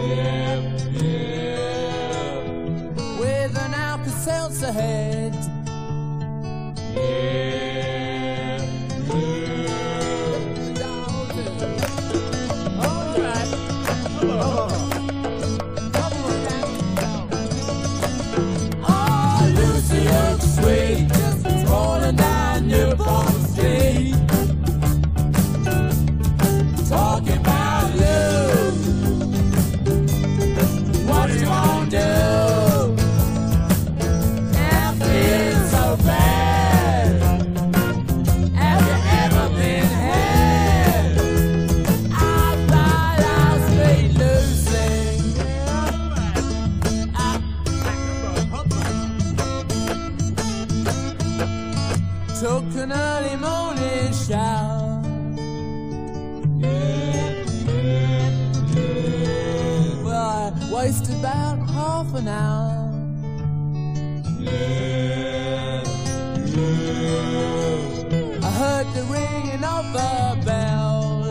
with an Alka-Seltzer head. Oh, Lucy looks sweet, just rolling down Newport Street, talking about you. What you gonna do? I feel so bad. Have you ever been had? I thought I was sweet Lucy. Took an early morning shower. Well, I wasted about half an hour. I heard the ringing of the bell.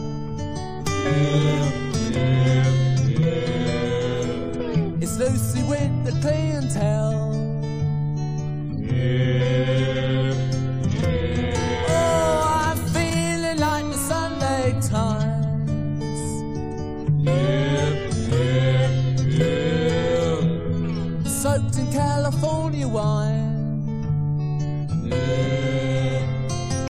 It's Lucy with the clientele. Oh, I'm feeling like the Sunday Times, soaked in California wine.